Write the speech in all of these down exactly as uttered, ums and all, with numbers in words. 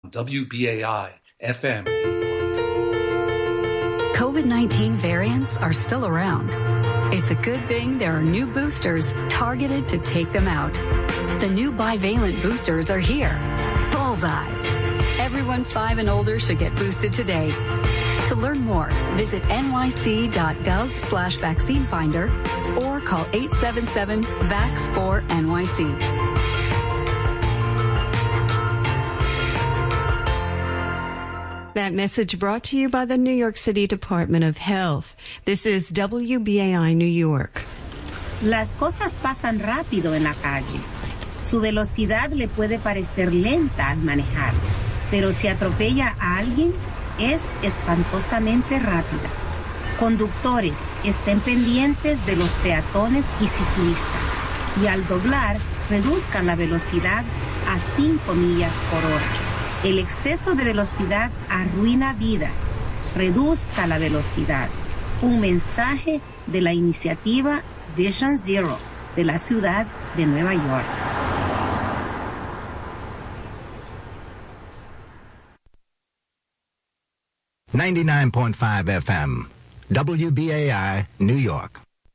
W B A I F M. COVID nineteen variants are still around. It's a good thing there are new boosters targeted to take them out. The new bivalent boosters are here. Bullseye. Everyone five and older should get boosted today. To learn more, visit nyc.gov slash vaccine finder or call eight seven seven, V A X four N Y C. That message brought to you by the New York City Department of Health. This is W B A I New York. Las cosas pasan rápido en la calle. Su velocidad le puede parecer lenta al manejar, pero si atropella a alguien, es espantosamente rápida. Conductores, estén pendientes de los peatones y ciclistas, y al doblar, reduzcan la velocidad a cinco millas por hora. El exceso de velocidad arruina vidas. Reduzca la velocidad. Un mensaje de la iniciativa Vision Zero de la ciudad de Nueva York. ninety-nine point five F M, W B A I, New York.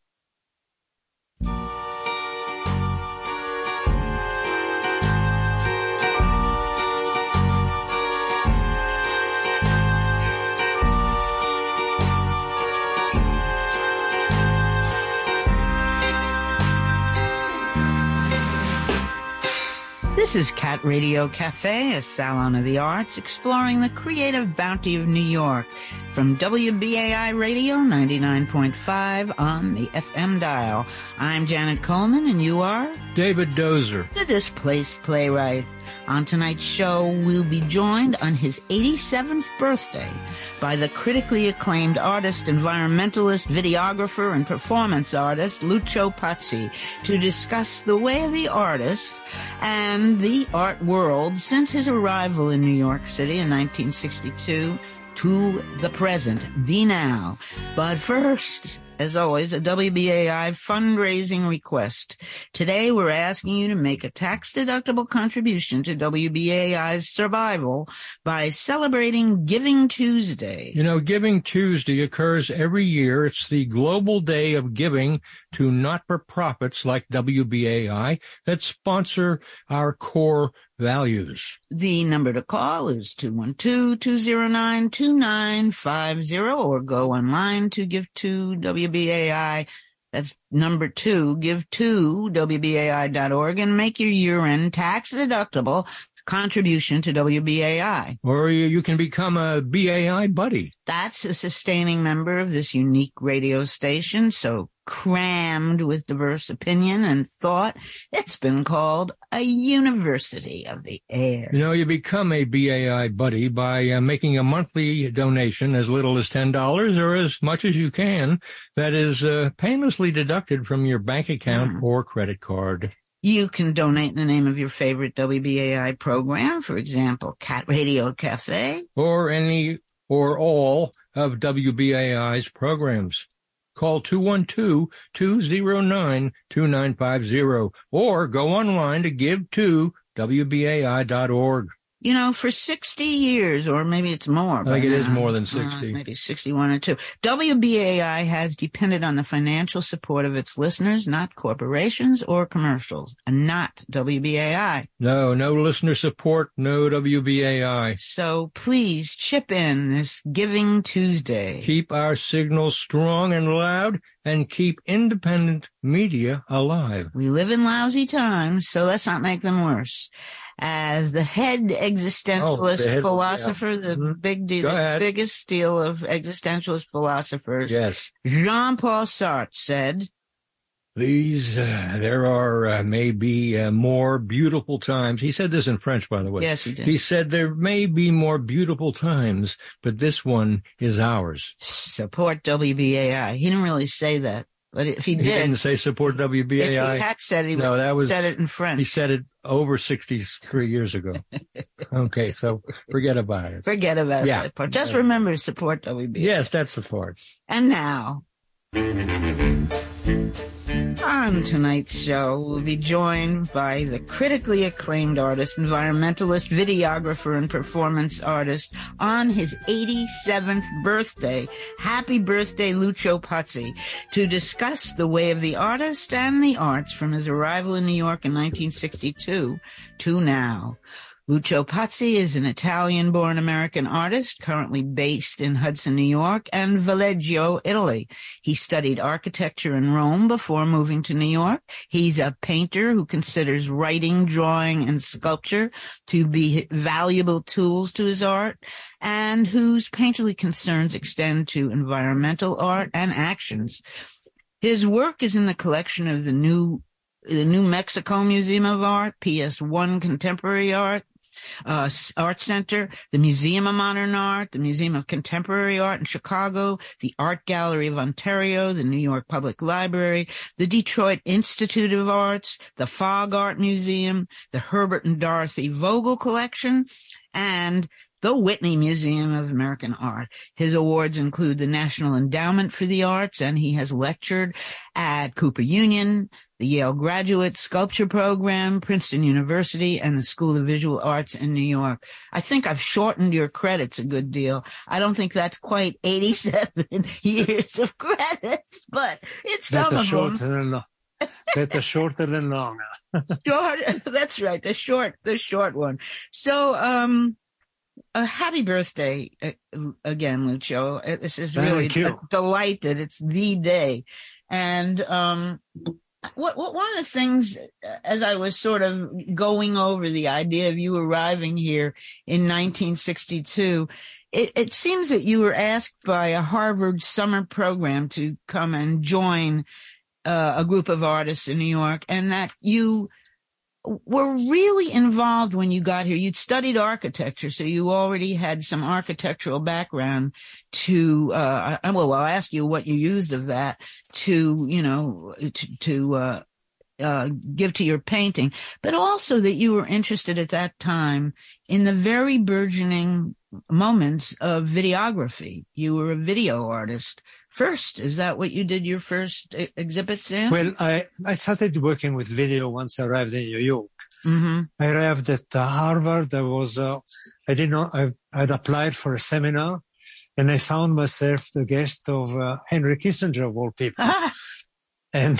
This is Cat Radio Cafe, a salon of the arts, exploring the creative bounty of New York from W B A I Radio ninety-nine point five on the F M dial. I'm Janet Coleman, and you are? David Dozer. The Displaced Playwright. On tonight's show, we'll be joined on his eighty-seventh birthday by the critically acclaimed artist, environmentalist, videographer, and performance artist Lucio Pazzi to discuss the way of the artist and the art world since his arrival in New York City in nineteen sixty-two to the present, the now. But first, as always, a W B A I fundraising request. Today, we're asking you to make a tax-deductible contribution to W B A I's survival by celebrating Giving Tuesday. You know, Giving Tuesday occurs every year. It's the global day of giving to not-for-profits like W B A I that sponsor our core values. The number to call is two one two, two zero nine, two nine five zero or go online to Give to W B A I. That's number two, give to W B A I dot org and make your year-end tax-deductible contribution to W B A I. Or you, you can become a B A I buddy. That's a sustaining member of this unique radio station, so crammed with diverse opinion and thought, it's been called a university of the air. You know, you become a B A I buddy by uh, making a monthly donation as little as ten dollars or as much as you can that is uh, painlessly deducted from your bank account mm. or credit card. You can donate in the name of your favorite W B A I program, for example, Cat Radio Cafe. Or any or all of W B A I's programs. Call two one two, two zero nine, two nine five zero or go online to give to W B A I dot org. You know, for sixty years, or maybe it's more. I think it now, is more than sixty. Uh, maybe sixty-one or two. W B A I has depended on the financial support of its listeners, not corporations or commercials, and not W B A I. No, no listener support, no W B A I. So please chip in this Giving Tuesday. Keep our signal strong and loud, and keep independent media alive. We live in lousy times, so let's not make them worse. As the head existentialist oh, the head, philosopher, yeah. the mm-hmm. big deal, the biggest deal of existentialist philosophers, yes. Jean-Paul Sartre said, These, uh, there are uh, maybe uh, more beautiful times. He said this in French, by the way. Yes, he did. He said there may be more beautiful times, but this one is ours. Support W B A I. He didn't really say that. But if he did, he didn't say support W B A I. If he had said it, he no, that was, said it in French. He said it over sixty-three years ago. Okay, so forget about it. Forget about yeah. that part. Just remember to support W B A I. Yes, that's the part. And now. On tonight's show, we'll be joined by the critically acclaimed artist, environmentalist, videographer, and performance artist on his eighty-seventh birthday. Happy birthday, Lucio Pazzi, to discuss the way of the artist and the arts from his arrival in New York in nineteen sixty-two to now. Lucio Pazzi is an Italian-born American artist currently based in Hudson, New York, and Viareggio, Italy. He studied architecture in Rome before moving to New York. He's a painter who considers writing, drawing, and sculpture to be valuable tools to his art, and whose painterly concerns extend to environmental art and actions. His work is in the collection of the New, the New Mexico Museum of Art, P S one Contemporary Art, Uh, Art Center, the Museum of Modern Art, the Museum of Contemporary Art in Chicago, the Art Gallery of Ontario, the New York Public Library, the Detroit Institute of Arts, the Fogg Art Museum, the Herbert and Dorothy Vogel Collection, and the Whitney Museum of American Art. His awards include the National Endowment for the Arts, and he has lectured at Cooper Union, the Yale Graduate Sculpture Program, Princeton University, and the School of Visual Arts in New York. I think I've shortened your credits a good deal. I don't think that's quite eighty-seven years of credits, but it's some Better of shorter them. than better shorter than long. Short, that's right, the short, the short one. So, um, a happy birthday uh, again, Lucio. Uh, This is really Thank you. a delight that it's the day. And um, what, what one of the things, uh, as I was sort of going over the idea of you arriving here in nineteen sixty-two, it, it seems that you were asked by a Harvard summer program to come and join uh, a group of artists in New York, and that you were really involved when you got here. You'd studied architecture, so you already had some architectural background to, uh, I, well, I'll ask you what you used of that to, you know, to, to, uh, uh, give to your painting, but also that you were interested at that time in the very burgeoning moments of videography. You were a video artist first. Is that what you did your first e- exhibits in? Well, I, I started working with video once I arrived in New York. Mm-hmm. I arrived at uh, Harvard. I was, uh, I did not, I had applied for a seminar, and I found myself the guest of uh, Henry Kissinger, of all people. And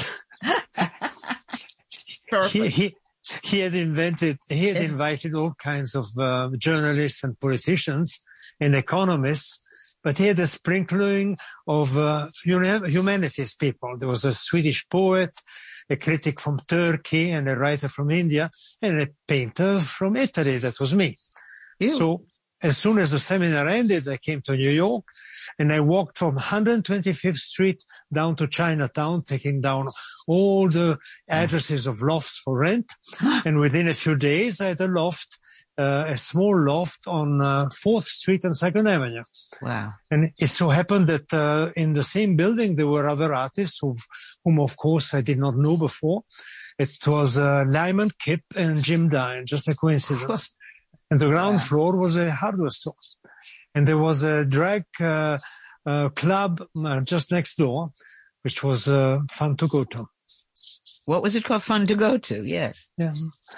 he, he, he had invented, he had invited all kinds of uh, journalists and politicians and economists, but he had a sprinkling of uh, humanities people. There was a Swedish poet, a critic from Turkey, and a writer from India, and a painter from Italy. That was me. Ew. So as soon as the seminar ended, I came to New York, and I walked from one hundred twenty-fifth Street down to Chinatown, taking down all the addresses of lofts for rent. And within a few days, I had a loft, uh, a small loft on uh, fourth Street and second Avenue. Wow. And it so happened that uh, in the same building, there were other artists who, whom, of course, I did not know before. It was uh, Lyman Kipp and Jim Dine, just a coincidence. And the ground Wow. floor was a hardware store. And there was a drag uh, uh, club uh, just next door, which was uh, fun to go to. What was it called? Fun to go to, yes. Yeah.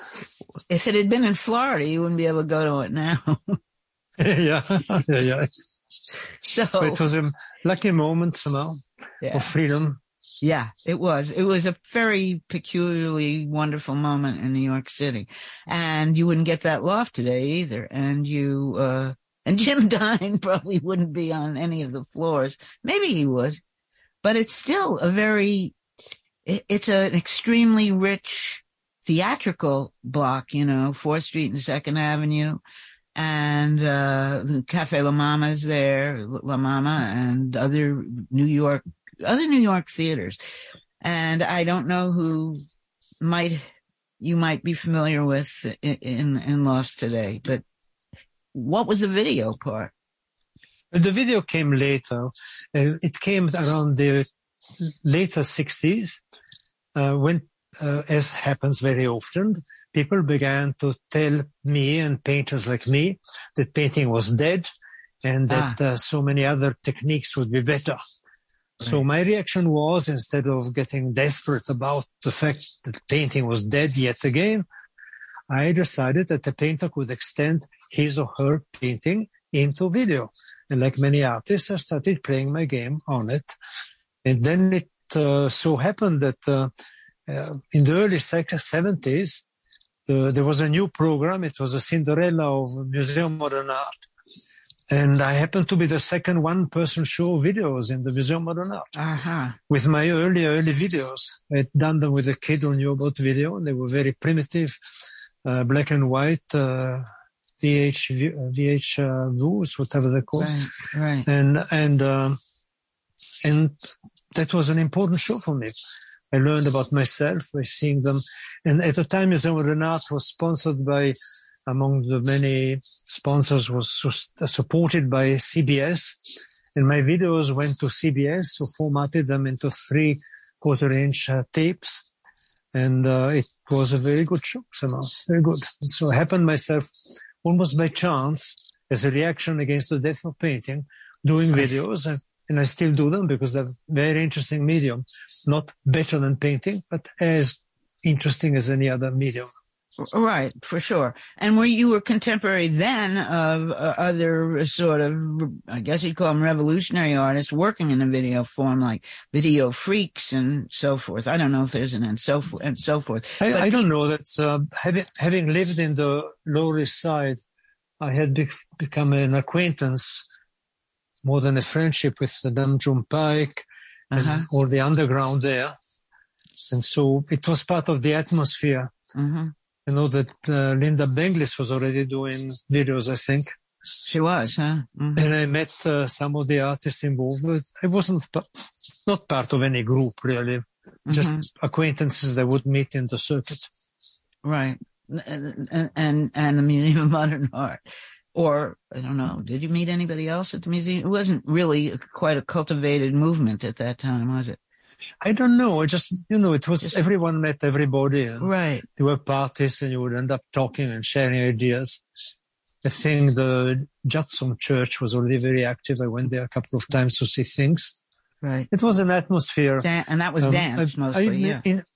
If it had been in Florida, you wouldn't be able to go to it now. yeah. yeah, yeah. So, So it was a lucky moment somehow yeah. of freedom. Yeah, it was. It was a very peculiarly wonderful moment in New York City. And you wouldn't get that loft today either. And you, uh, and Jim Dine probably wouldn't be on any of the floors. Maybe he would, but it's still a very, it, it's an extremely rich theatrical block, you know, fourth Street and second Avenue. And, uh, Cafe La Mama is there, La Mama, and other New York other New York theaters. And I don't know who might, you might be familiar with in, in, in lofts today, but what was the video part? The video came later. Uh, it came around the later sixties, uh, when, uh, as happens very often, people began to tell me and painters like me that painting was dead and that ah. uh, so many other techniques would be better. So my reaction was, instead of getting desperate about the fact that painting was dead yet again, I decided that the painter could extend his or her painting into video. And like many artists, I started playing my game on it. And then it uh, so happened that uh, uh, in the early seventies, uh, there was a new program. It was a Cinderella of Museum of Modern Art. And I happened to be the second one-person show videos in the Museum of Modern Art. Uh-huh. With my early, early videos. I'd done them with a kid who knew about video, and they were very primitive, uh, black and white, uh, V H, V H uh, views, whatever they're called. Right, right. And, and, um, and that was an important show for me. I learned about myself by seeing them. And at the time, Museum of Modern Art was sponsored by, among the many sponsors, was su- supported by C B S. And my videos went to C B S, who formatted them into three quarter-inch uh, tapes. And uh, it was a very good show, somehow, very good. And so I happened myself, almost by chance, as a reaction against the death of painting, doing videos. And, and I still do them because they're very interesting medium. Not better than painting, but as interesting as any other medium. Right, for sure. And were you were contemporary then of uh, other sort of, I guess you'd call them revolutionary artists working in a video form, like Video Freaks and so forth. I don't know if there's an and so forth and so forth. I, but, I don't know that uh, having having lived in the Lower East Side, I had be- become an acquaintance more than a friendship with the Dam June Pike uh-huh. and all the underground there, and so it was part of the atmosphere. Mm-hmm. I know that uh, Linda Benglis was already doing videos, I think. She was, huh? Mm-hmm. And I met uh, some of the artists involved, but I wasn't pa- not part of any group, really. Mm-hmm. Just acquaintances that would meet in the circuit. Right. And, and, and the Museum of Modern Art. Or, I don't know, did you meet anybody else at the museum? It wasn't really quite a cultivated movement at that time, was it? I don't know. I just, you know, it was, just, everyone met everybody. And right. There were parties and you would end up talking and sharing ideas. I think the Judson Church was already very active. I went there a couple of times to see things. Right. It was an atmosphere. Dan- and that was um, dance I, mostly, I, yeah. In,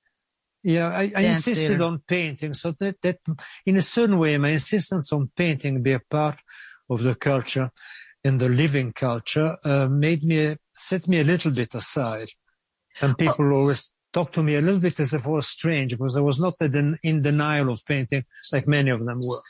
yeah, I, I insisted theater. on painting. So that, that, in a certain way, my insistence on painting be a part of the culture and the living culture uh, made me, set me a little bit aside. Some people oh. always talk to me a little bit as if I was strange because I was not in denial of painting like many of them were.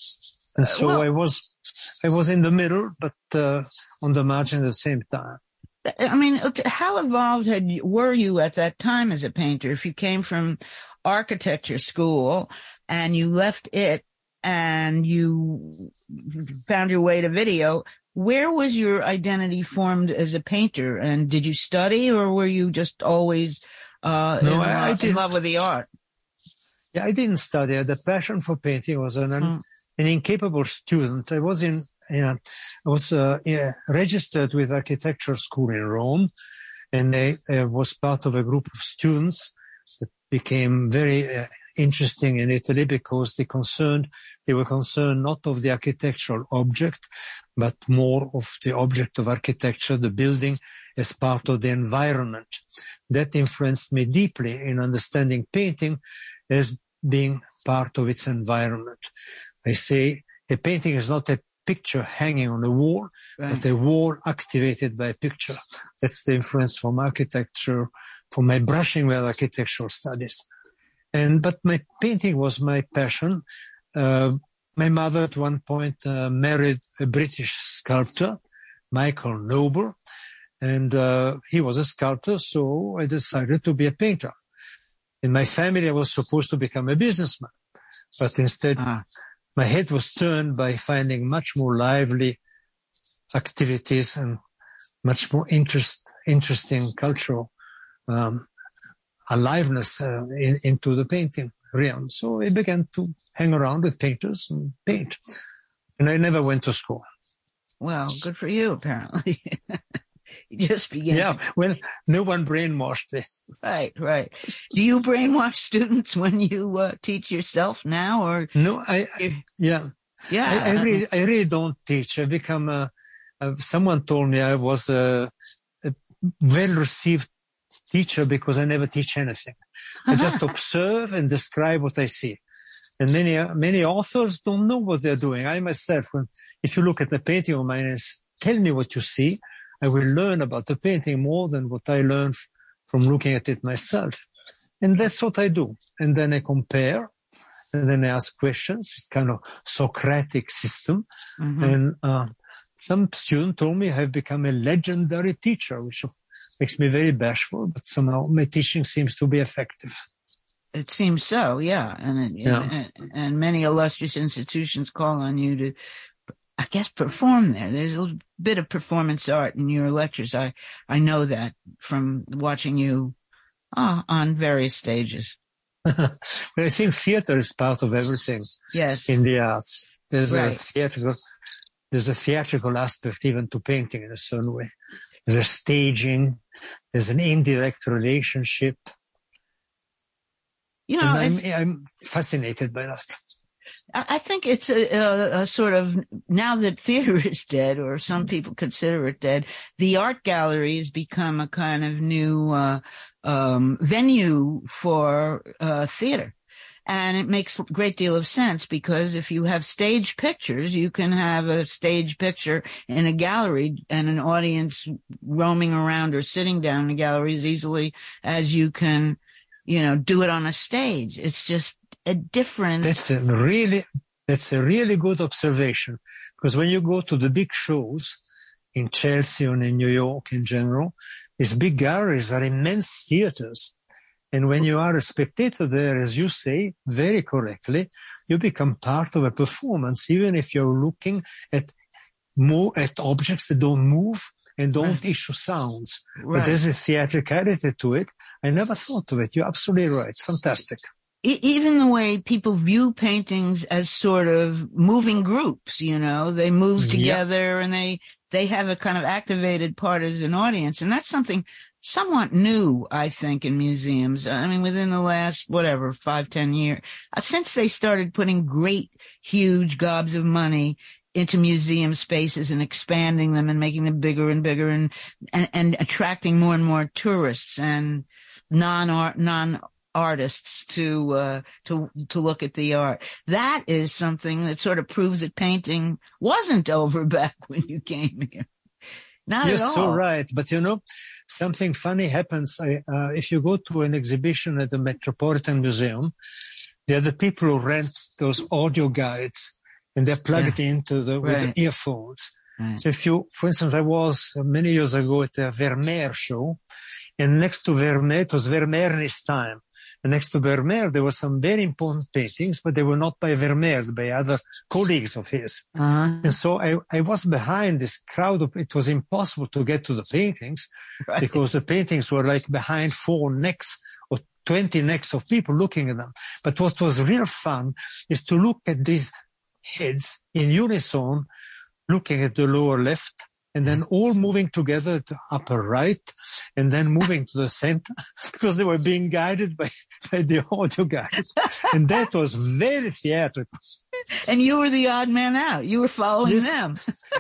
And so well, I was, I was in the middle, but uh, on the margin at the same time. I mean, how involved had you, were you at that time as a painter? If you came from architecture school and you left it and you found your way to video, where was your identity formed as a painter? And did you study, or were you just always uh, no, in, I, I in love with the art? Yeah, I didn't study. The passion for painting was an, mm. an incapable student. I was in, yeah, I was uh, yeah, registered with architecture school in Rome, and I, I was part of a group of students that became very uh, interesting in Italy because they concerned, they were concerned not of the architectural object, but more of the object of architecture, the building, as part of the environment. That influenced me deeply in understanding painting as being part of its environment. I say a painting is not a picture hanging on a wall, right. but a wall activated by a picture. That's the influence from architecture, from my brushing with architectural studies. And, but my painting was my passion. Uh, my mother at one point uh, married a British sculptor, Michael Noble, and uh, he was a sculptor, so I decided to be a painter. In my family, I was supposed to become a businessman, but instead, uh-huh. my head was turned by finding much more lively activities and much more interest, interesting cultural um, aliveness uh, in, into the painting realm. So I began to hang around with painters and paint. And I never went to school. Well, good for you, apparently. You just began. Yeah, to... well, no one brainwashed me. Right, right. Do you brainwash students when you uh, teach yourself now, or no? I, I yeah, yeah. I, I really, I really don't teach. I become a. a someone told me I was a, a well-received teacher because I never teach anything. I just observe and describe what I see. And many, many authors don't know what they're doing. I myself, when, if you look at a painting of mine and tell me what you see, I will learn about the painting more than what I learned from looking at it myself. And that's what I do. And then I compare, and then I ask questions. It's kind of Socratic system. Mm-hmm. And uh, some student told me I've become a legendary teacher, which makes me very bashful, but somehow my teaching seems to be effective. It seems so, yeah. And, it, yeah. and and many illustrious institutions call on you to, I guess, perform there. There's a bit of performance art in your lectures. I, I know that from watching you uh, on various stages. But I think theater is part of everything. Yes. In the arts. There's right. a theatrical, there's a theatrical aspect even to painting in a certain way. There's a staging. There's an indirect relationship. You know, I'm, I'm fascinated by that. I think it's a, a, a sort of, now that theater is dead, or some people consider it dead, the art gallery has become a kind of new uh, um, venue for uh, theater. And it makes a great deal of sense, because if you have stage pictures, you can have a stage picture in a gallery and an audience roaming around or sitting down in a gallery as easily as you can, you know, do it on a stage. It's just a different. That's a really, that's a really good observation, because when you go to the big shows in Chelsea or in New York in general, these big galleries are immense theaters. And when you are a spectator there, as you say very correctly, you become part of a performance, even if you're looking at more at objects that don't move and don't right. issue sounds. Right. But there's a theatricality to it. I never thought of it. You're absolutely right. Fantastic. Even the way people view paintings as sort of moving groups, you know, they move together yeah. and they, they have a kind of activated part as an audience. And that's something somewhat new, I think, in museums. I mean, within the last, whatever, five, ten years, since they started putting great, huge gobs of money into museum spaces and expanding them and making them bigger and bigger and, and, and attracting more and more tourists and non-art, non-artists to, uh, to, to look at the art. That is something that sort of proves that painting wasn't over back when you came here. Not You're at all. so right. But you know, something funny happens. I, uh, if you go to an exhibition at the Metropolitan Museum, there are the people who rent those audio guides and they're plugged yeah. into the, with right. the earphones. Right. So if you, for instance, I was uh, many years ago at a Vermeer show, and next to Vermeer, it was Vermeer's time. And next to Vermeer, there were some very important paintings, but they were not by Vermeer, by other colleagues of his. Uh-huh. And so I, I was behind this crowd of, it was impossible to get to the paintings right. because the paintings were like behind four necks or twenty necks of people looking at them. But what was real fun is to look at these heads in unison, looking at the lower left, and then all moving together to upper right, and then moving to the center, because they were being guided by, by the audio guide. And that was very theatrical. And you were the odd man out. You were following yes. them.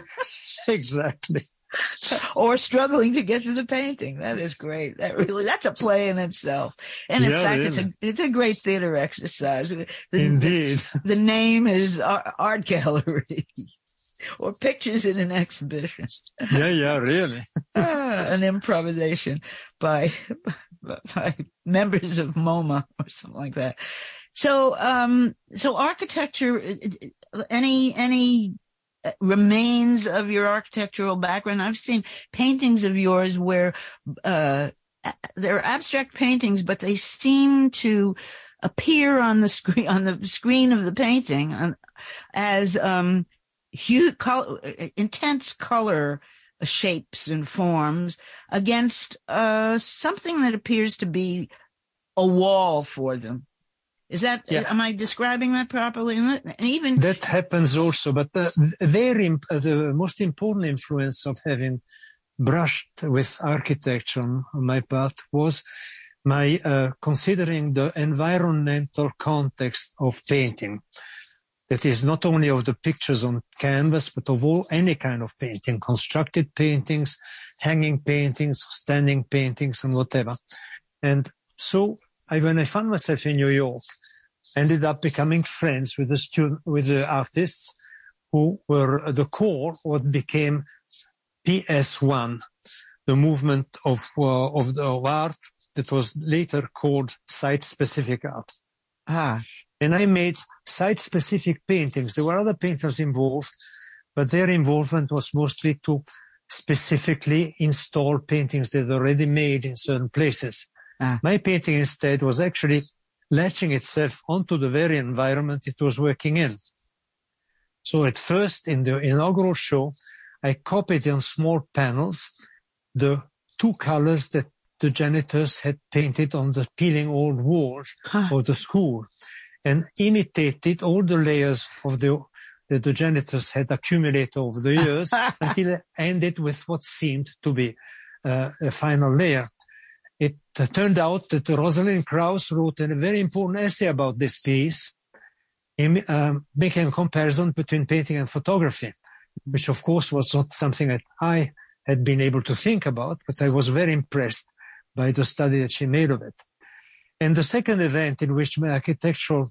Exactly. Or struggling to get to the painting. That is great. That really, that's a play in itself. And in yeah, fact, really. it's a, it's a great theater exercise. The, Indeed. The, the name is Art Gallery. Or pictures in an exhibition. Yeah, yeah, really. ah, an improvisation by by members of MoMA or something like that. So, um, so architecture. Any any remains of your architectural background? I've seen paintings of yours where uh, they're abstract paintings, but they seem to appear on the screen on the screen of the painting as um. Huge, color, intense color shapes and forms against uh, something that appears to be a wall for them. Is that, yeah. am I describing that properly? And even that happens also, but the, very, the most important influence of having brushed with architecture on my part was my uh, considering the environmental context of painting. that is not only of the pictures on canvas, but of all any kind of painting, constructed paintings, hanging paintings, standing paintings, and whatever. And so I, when I found myself in New York, ended up becoming friends with the student, with the artists who were at the core of what became P S one, the movement of uh, of, the, of art that was later called site-specific art. Ah. And I made site-specific paintings. There were other painters involved, but their involvement was mostly to specifically install paintings that were already made in certain places. Ah. My painting instead was actually latching itself onto the very environment it was working in. So at first, in the inaugural show, I copied on small panels the two colors that the janitors had painted on the peeling old walls huh. of the school, and imitated all the layers of the that the janitors had accumulated over the years until it ended with what seemed to be uh, a final layer. It uh, turned out that Rosalind Krauss wrote a very important essay about this piece, in, um, making a comparison between painting and photography, which of course was not something that I had been able to think about, but I was very impressed by the study that she made of it. And the second event in which my architectural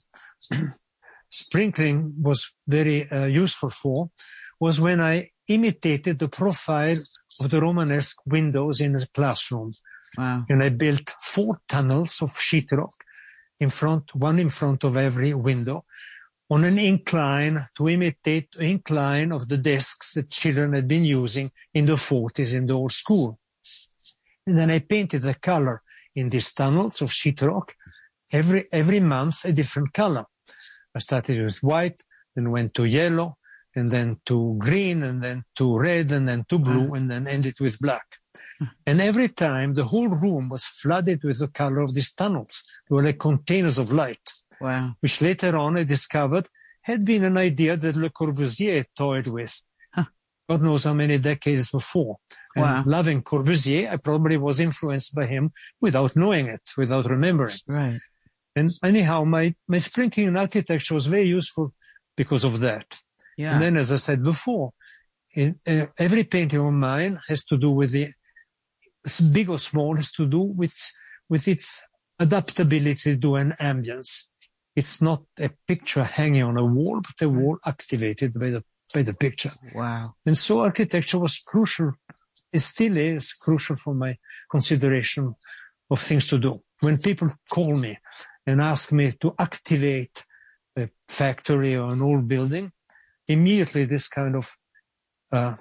sprinkling was very uh, useful for was when I imitated the profile of the Romanesque windows in a classroom. Wow. And I built four tunnels of sheetrock in front, one in front of every window, on an incline to imitate the incline of the desks that children had been using in the forties in the old school. And then I painted the color in these tunnels of sheetrock, every, every month a different color. I started with white, then went to yellow, and then to green, and then to red, and then to blue, and then ended with black. And every time the whole room was flooded with the color of these tunnels. They were like containers of light. Wow. Which later on I discovered had been an idea that Le Corbusier toyed with. Huh. God knows how many decades before. And wow. loving Corbusier, I probably was influenced by him without knowing it, without remembering. Right. And anyhow, my, my sprinkling in architecture was very useful because of that. Yeah. And then, as I said before, in, uh, every painting of mine has to do with the, big or small, has to do with, with its adaptability to an ambience. It's not a picture hanging on a wall, but a wall activated by the, by the picture. Wow. And so architecture was crucial. It still is crucial for my consideration of things to do. When people call me and ask me to activate a factory or an old building, immediately this kind of uh,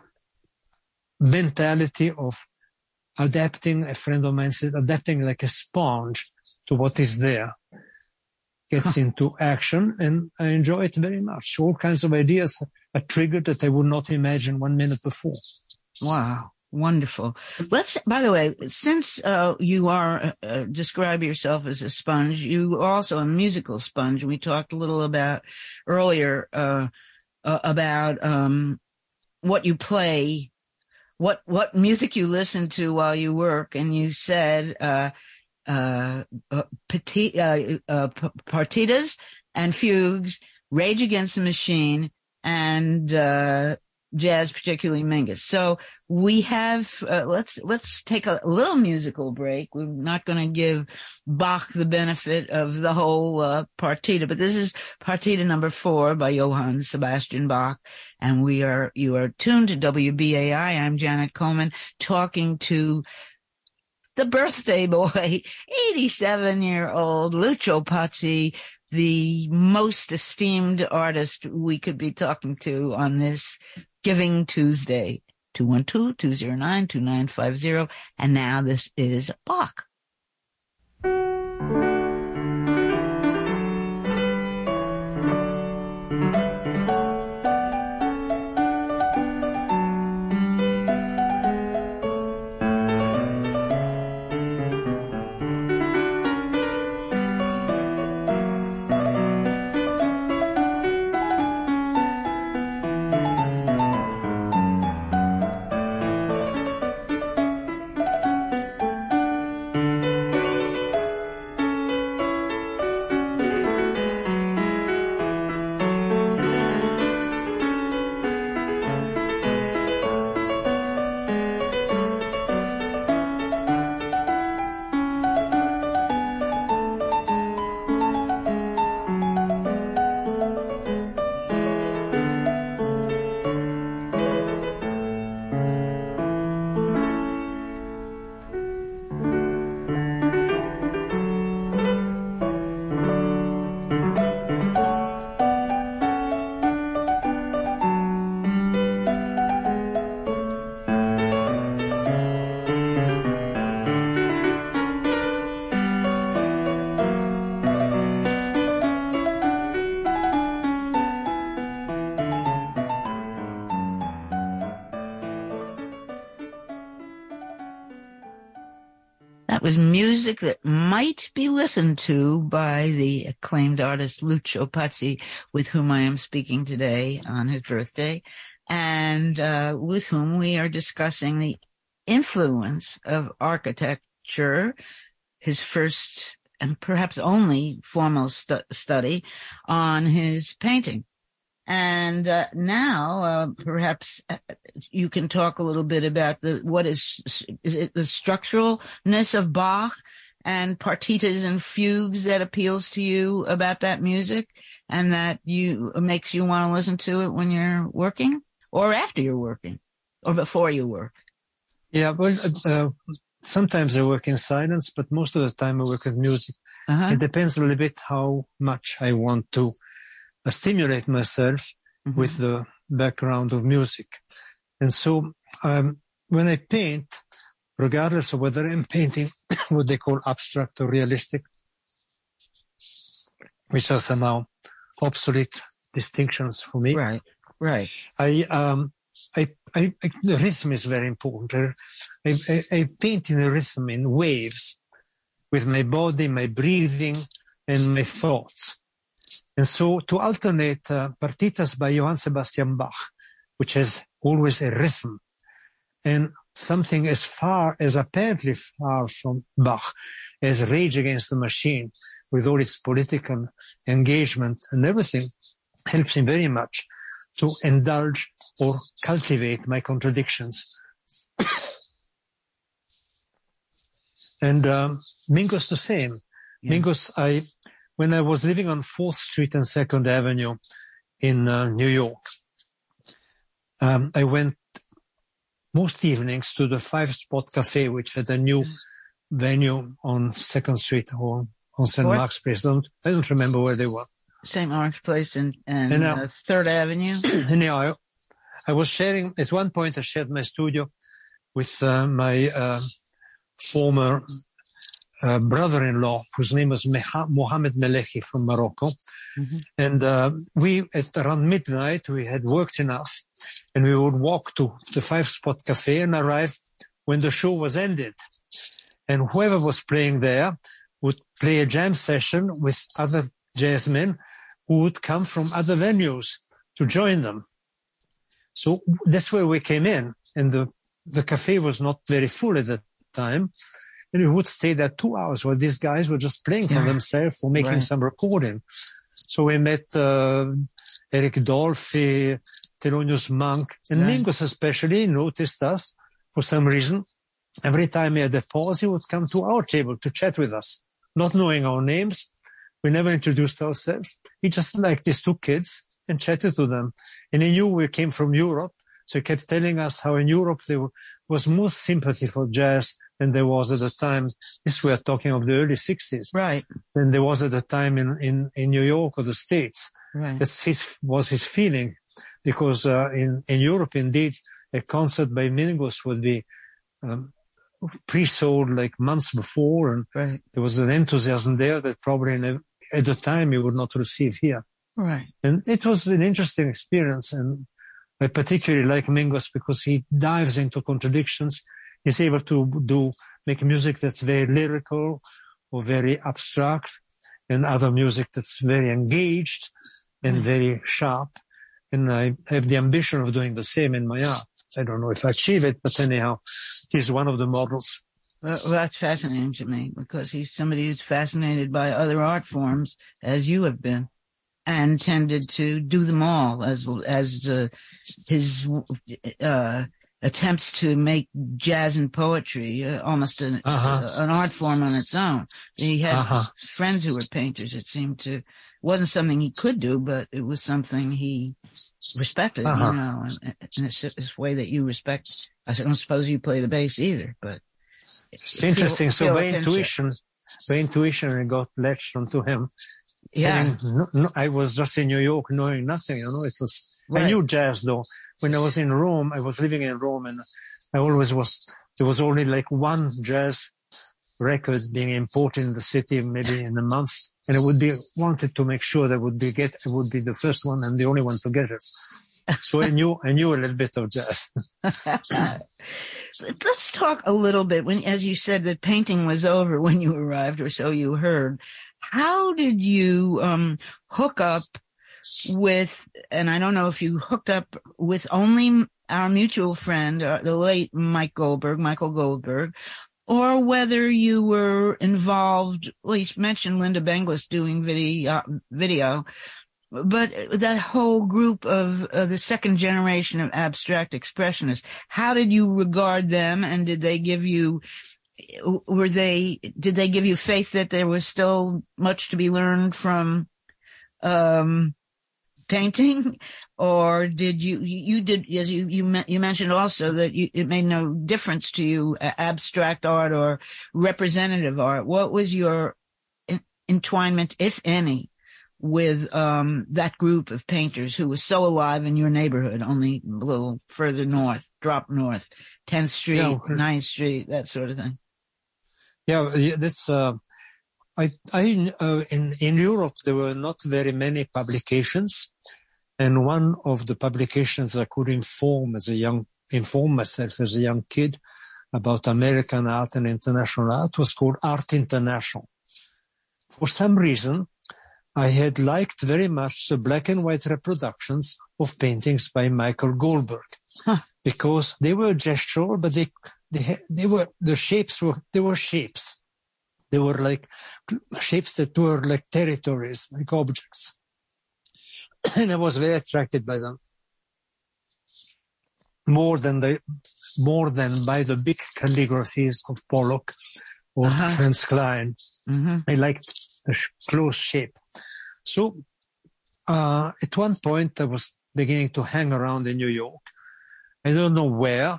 mentality of adapting, a friend of mine said, adapting like a sponge to what is there, gets huh. into action, and I enjoy it very much. All kinds of ideas are triggered that I would not imagine one minute before. Wow. Wonderful. Let's, by the way, since uh, you are, uh, describe yourself as a sponge, you are also a musical sponge. We talked a little about earlier, uh, uh about, um, what you play, what, what music you listen to while you work. And you said, uh, uh, uh, petit, uh, uh partitas and fugues, Rage Against the Machine, and, uh, jazz, particularly Mingus. So we have, uh, let's, let's take a little musical break. We're not going to give Bach the benefit of the whole, uh, partita, but this is partita number four by Johann Sebastian Bach. And we are, you are tuned to W B A I. I'm Janet Coleman, talking to the birthday boy, eighty-seven year old Lucio Pazzi, the most esteemed artist we could be talking to on this Giving Tuesday. two one two, two zero nine, two nine five zero. And now this is Bach. that was music that might be listened to by the acclaimed artist Lucio Pazzi, with whom I am speaking today on his birthday, and uh, with whom we are discussing the influence of architecture, his first and perhaps only formal stu- study on his painting. And uh, now, uh, perhaps you can talk a little bit about the what is, is it the structuralness of Bach and partitas and fugues that appeals to you about that music, and that you makes you want to listen to it when you're working, or after you're working, or before you work. Yeah, well, uh, sometimes I work in silence, but most of the time I work with music. Uh-huh. It depends a little bit how much I want to I stimulate myself mm-hmm. with the background of music. And so um, when I paint, regardless of whether I'm painting what they call abstract or realistic, which are somehow obsolete distinctions for me. Right, right. I, um, I, I, I the rhythm is very important. I, I, I paint in a rhythm, in waves, with my body, my breathing, and my thoughts. And so to alternate uh, partitas by Johann Sebastian Bach, which has always a rhythm, and something as far as apparently far from Bach as Rage Against the Machine, with all its political engagement and everything, helps me very much to indulge or cultivate my contradictions. And um, Mingo's the same. Yeah. Mingo's, I... When I was living on fourth Street and second Avenue in uh, New York, um, I went most evenings to the Five Spot Cafe, which had a new venue on second Street or on Saint Mark's Place. I don't, I don't remember where they were. Saint Mark's Place and, and, and uh, uh, third Avenue? Anyhow, I, I was sharing, at one point I shared my studio with uh, my uh, former Uh, brother-in-law, whose name was Meha- Mohamed Melehi from Morocco. Mm-hmm. And uh, we, at around midnight, we had worked enough, and we would walk to the Five Spot Cafe and arrive when the show was ended. And whoever was playing there would play a jam session with other jazzmen who would come from other venues to join them. So that's where we came in, and the, the cafe was not very full at that time. And we would stay there two hours while these guys were just playing for yeah. themselves or making right. some recording. So we met uh, Eric Dolphy, Thelonious Monk, and right. Mingus especially noticed us for some reason. Every time he had a pause, he would come to our table to chat with us, not knowing our names. We never introduced ourselves. He just liked these two kids and chatted to them. And he knew we came from Europe, so he kept telling us how in Europe there was more sympathy for jazz than there was at the time. This we are talking of the early sixties. Right. Than there was at the time in, in, in New York or the States. Right. That's his, was his feeling. Because, uh, in, in Europe, indeed, a concert by Mingus would be, um, pre-sold like months before. And right. there was an enthusiasm there that probably in a, at the time you would not receive here. Right. And it was an interesting experience. And I particularly like Mingus because he dives into contradictions. He's able to do, make music that's very lyrical or very abstract, and other music that's very engaged and mm. very sharp. And I have the ambition of doing the same in my art. I don't know if I achieve it, but anyhow, he's one of the models. Well, that's fascinating to me because he's somebody who's fascinated by other art forms, as you have been, and tended to do them all as, as, uh, his, uh, attempts to make jazz and poetry uh, almost an, uh-huh. uh, an art form on its own. He had uh-huh. friends who were painters. It seemed to, it wasn't something he could do, but it was something he respected, uh-huh. you know, in, in this, this way that you respect. I don't suppose you play the bass either, but it's interesting. Feel, so feel by intuition, by intuition, I got latched onto him. Yeah. No, no, I was just in New York knowing nothing, you know, it was, right. I knew jazz though. When I was in Rome, I was living in Rome and I always was, there was only like one jazz record being imported in the city, maybe in a month. And I would be, wanted to make sure that would be get, I would be the first one and the only one to get it. So I knew, I knew a little bit of jazz. Let's talk a little bit when, as you said, that painting was over when you arrived, or so you heard. How did you, um, hook up with, and I don't know if you hooked up with only our mutual friend, uh, the late Mike Goldberg, Michael Goldberg, or whether you were involved, well, you mentioned Linda Benglis doing video, video, but that whole group of uh, the second generation of abstract expressionists, how did you regard them, and did they give you, were they, did they give you faith that there was still much to be learned from, um, painting, or did you, you did, as you, you, you mentioned also that you, it made no difference to you, abstract art or representative art. What was your entwinement, if any, with, um, that group of painters who was so alive in your neighborhood, only a little further north, drop north, tenth Street, yeah, ninth Street, that sort of thing? Yeah, that's, uh, I, I, uh, in, in Europe, there were not very many publications. And one of the publications I could inform as a young, inform myself as a young kid about American art and international art was called Art International. For some reason, I had liked very much the black and white reproductions of paintings by Michael Goldberg, huh. because they were gestural, but they, they, they were, the shapes were, they were shapes. They were like shapes that were like territories, like objects. And I was very attracted by them. More than the, more than by the big calligraphies of Pollock or uh-huh. Franz Klein. Mm-hmm. I liked the close shape. So, uh, at one point I was beginning to hang around in New York. I don't know where.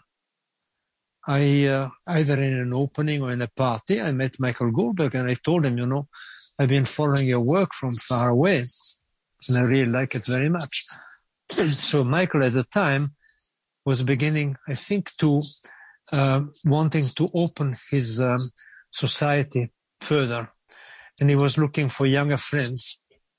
I, uh, either in an opening or in a party, I met Michael Goldberg and I told him, you know, I've been following your work from far away and I really like it very much. So Michael at the time was beginning, I think, to, uh, wanting to open his, um, society further. And he was looking for younger friends.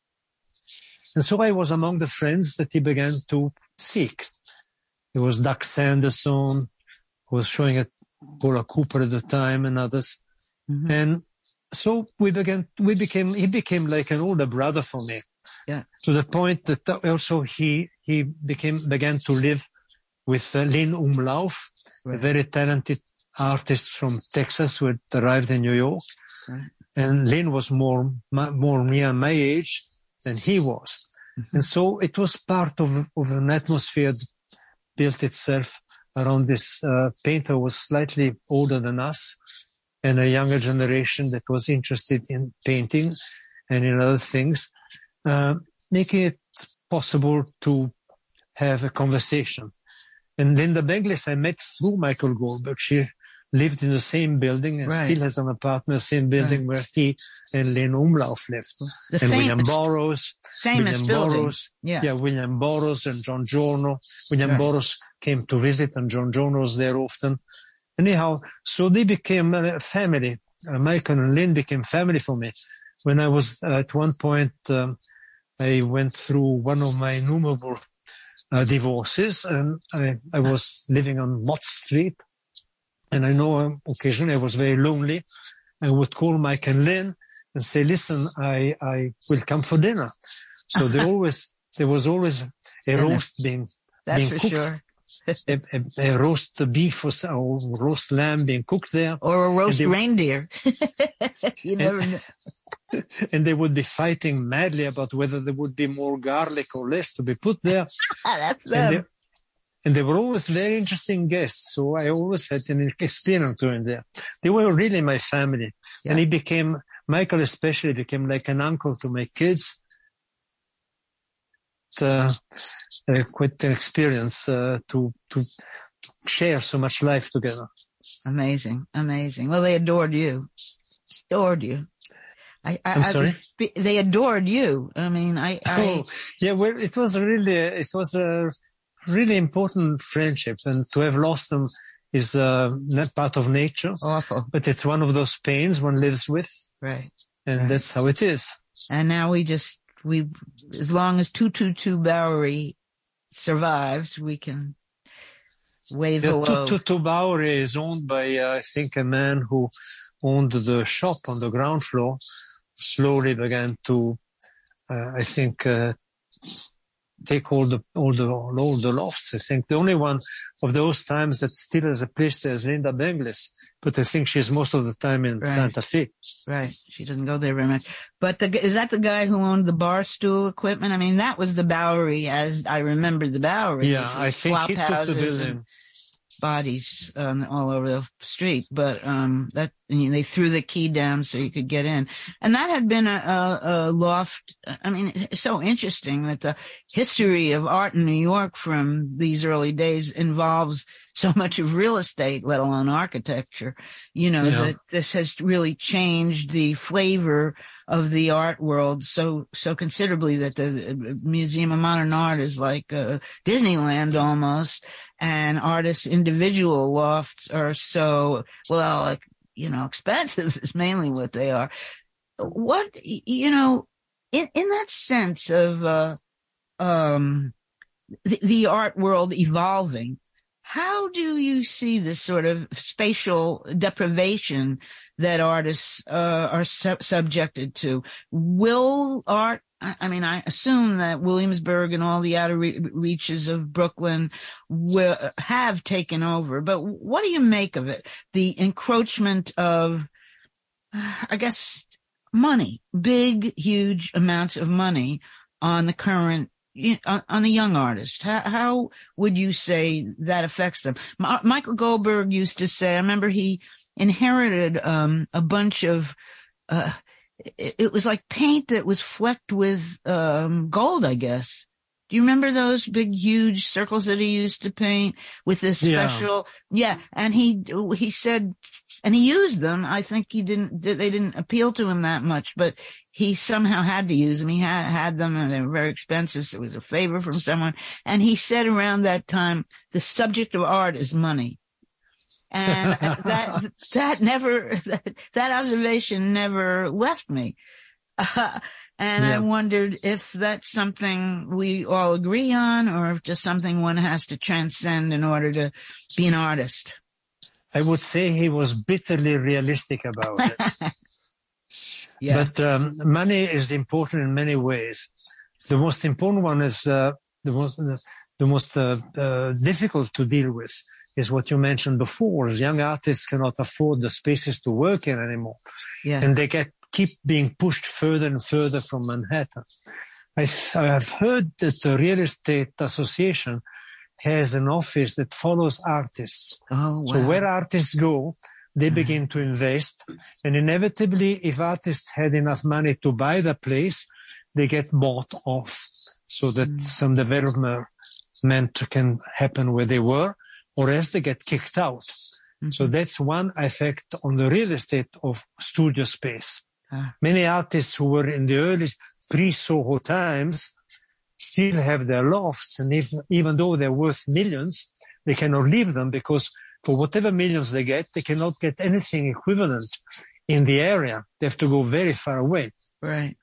And so I was among the friends that he began to seek. It was Doug Sanderson, was showing at Paula Cooper at the time and others. Mm-hmm. And so we began, we became, he became like an older brother for me. Yeah. To the point that also he, he became, began to live with uh, Lynn Umlauf, right. a very talented artist from Texas who had arrived in New York. Right. And Lynn was more, more near my age than he was. Mm-hmm. And so it was part of, of an atmosphere that built itself around this uh, painter who was slightly older than us and a younger generation that was interested in painting and in other things, uh, making it possible to have a conversation. And Linda Benglis I met through Michael Goldberg. She lived in the same building and right. still has an apartment, same building right. where he and Lynn Umlauf lived. The and famous, William Burroughs. Famous William building. Burroughs, yeah. yeah, William Burroughs and John Giorno. William right. Burroughs came to visit and John Giorno was there often. Anyhow, so they became a family. Uh, Michael and Lynn became family for me. When I was uh, at one point, um, I went through one of my innumerable uh, divorces and I, I was living on Mott Street. And I know um, occasionally I was very lonely. I would call Mike and Lynn and say, listen, I, I will come for dinner. So there always, there was always a dinner. roast being, That's being for cooked. Sure. a, a, a roast beef or, or roast lamb being cooked there. Or a roast they, reindeer. You never and, know. And they would be fighting madly about whether there would be more garlic or less to be put there. That's them. And they, And they were always very interesting guests, so I always had an experience going there. They were really my family. Yeah. And he became, Michael especially became like an uncle to my kids. Uh, uh, quite an experience uh, to, to share so much life together. Amazing, amazing. Well, they adored you. Adored you. I, I, I'm sorry? I, they adored you. I mean, I, I... Oh, yeah, well, it was really, it was a really important friendship, and to have lost them is uh, not part of nature. Awful. But it's one of those pains one lives with. Right. And right. that's how it is. And now we just, we, as long as two two two Bowery survives, we can wave yeah, hello. Tutu Bowery is owned by, uh, I think, a man who owned the shop on the ground floor. Slowly began to, uh, I think, uh, take all the all the all the lofts. I think the only one of those times that still has a place there is Linda Benglis, but I think she's most of the time in Right. Santa Fe. Right. She doesn't go there very much. But the, is that the guy who owned the bar stool equipment? I mean, that was the Bowery as I remember the Bowery. Yeah, which I was think flop he took the houses building. and bodies um, all over the street. But um, that and they threw the key down so you could get in. And that had been a, a, a loft. I mean, it's so interesting that the history of art in New York from these early days involves so much of real estate, let alone architecture, you know, Yeah. that this has really changed the flavor of the art world so, so considerably that the Museum of Modern Art is like uh, Disneyland almost, and artists' individual lofts are so, well, like, you know, expensive is mainly what they are. What, you know, in, in that sense of, uh, um, the, the art world evolving, how do you see this sort of spatial deprivation that artists uh, are su- subjected to? Will art, I mean, I assume that Williamsburg and all the outer re- reaches of Brooklyn will have taken over, but what do you make of it? The encroachment of, I guess, money, big, huge amounts of money on the current on the young artist. How, how would you say that affects them? Ma- Michael Goldberg used to say, I remember he inherited um, a bunch of, uh, it, it was like paint that was flecked with um, gold, I guess. Do you remember those big, huge circles that he used to paint with this special? Yeah. yeah. And he, he said, and he used them. I think he didn't, they didn't appeal to him that much, but he somehow had to use them. He had, had them and they were very expensive. So it was a favor from someone. And he said around that time, the subject of art is money. And that, that never, that, that observation never left me. Uh, and yeah. I wondered if that's something we all agree on or if just something one has to transcend in order to be an artist. I would say he was bitterly realistic about it. yeah. But um, money is important in many ways. The most important one is uh, the most, uh, the most uh, uh, difficult to deal with is what you mentioned before. Is young artists cannot afford the spaces to work in anymore. Yeah. And they get keep being pushed further and further from Manhattan. I, I have heard that the Real Estate Association has an office that follows artists. Oh, wow. So where artists go, they begin to invest. And inevitably, if artists had enough money to buy the place, they get bought off so that mm. some development can happen where they were, or else they get kicked out. Mm-hmm. So that's one effect on the real estate of studio space. Ah. Many artists who were in the early pre-Soho times still have their lofts, and if, even though they're worth millions, they cannot leave them because for whatever millions they get, they cannot get anything equivalent in the area. They have to go very far away. Right.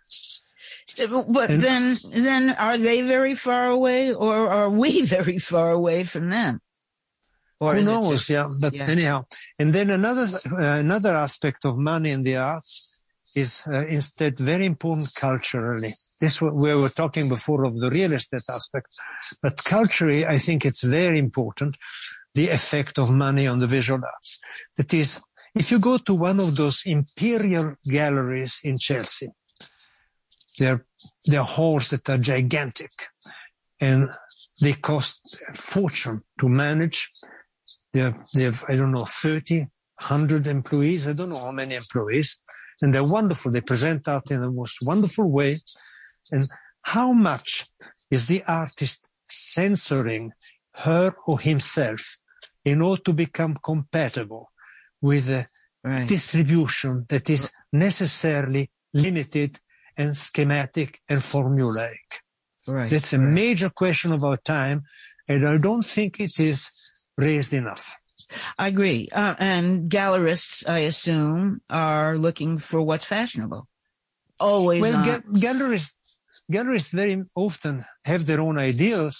But and, then, then are they very far away, or are we very far away from them? Or who knows? Just, yeah. But yeah. anyhow, and then another uh, another aspect of money in the arts is uh, instead very important culturally. This we were talking before of the real estate aspect, but culturally, I think it's very important, the effect of money on the visual arts. That is, if you go to one of those imperial galleries in Chelsea, they're, they're halls that are gigantic and they cost a fortune to manage. They have, they have, I don't know, thirty, one hundred employees. I don't know how many employees. And they're wonderful. They present art in the most wonderful way. And how much is the artist censoring her or himself in order to become compatible with a right. distribution that is necessarily limited and schematic and formulaic? Right. That's a right. major question of our time, and I don't think it is raised enough. I agree. Uh, and gallerists, I assume, are looking for what's fashionable. Always. Well, ga- gallerists, gallerists very often have their own ideals,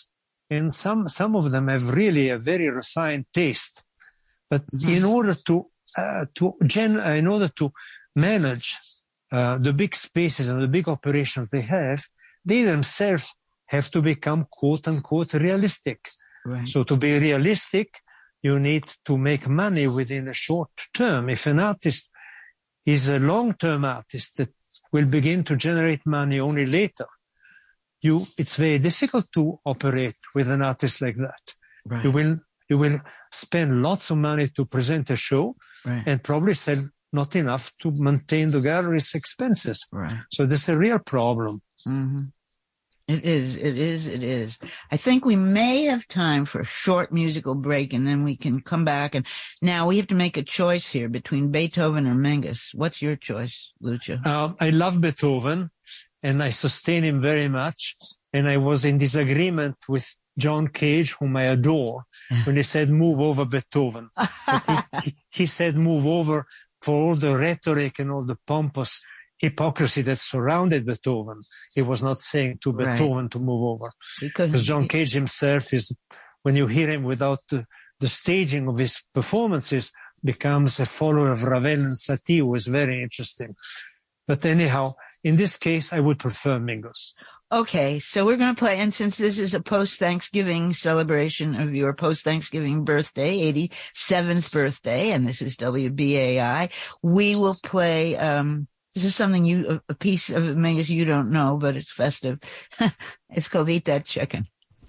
and some some of them have really a very refined taste. But mm-hmm. in order to uh, to gen, uh, in order to manage uh, the big spaces and the big operations they have, they themselves have to become quote unquote realistic. Right. So to be realistic, you need to make money within a short term. If an artist is a long-term artist that will begin to generate money only later, you, it's very difficult to operate with an artist like that. Right. You will, you will spend lots of money to present a show right. and probably sell not enough to maintain the gallery's expenses. Right. So this is a real problem. Mm-hmm. It is, it is, it is. I think we may have time for a short musical break, and then we can come back. And now we have to make a choice here between Beethoven or Mingus. What's your choice, Lucio? Um, I love Beethoven, and I sustain him very much. And I was in disagreement with John Cage, whom I adore, when he said, move over Beethoven. But he, he said, move over for all the rhetoric and all the pompous hypocrisy that surrounded Beethoven. He was not saying to Beethoven right. to move over. Because John Cage himself is, when you hear him without the, the staging of his performances, becomes a follower of Ravel and Satie, who is very interesting. But anyhow, in this case, I would prefer Mingus. Okay, so we're going to play, and since this is a post-Thanksgiving celebration of your post-Thanksgiving birthday, eighty-seventh birthday, and this is W B A I, we will play, um, this is something you, a piece of Mingus you don't know, but it's festive. It's called Eat That Chicken.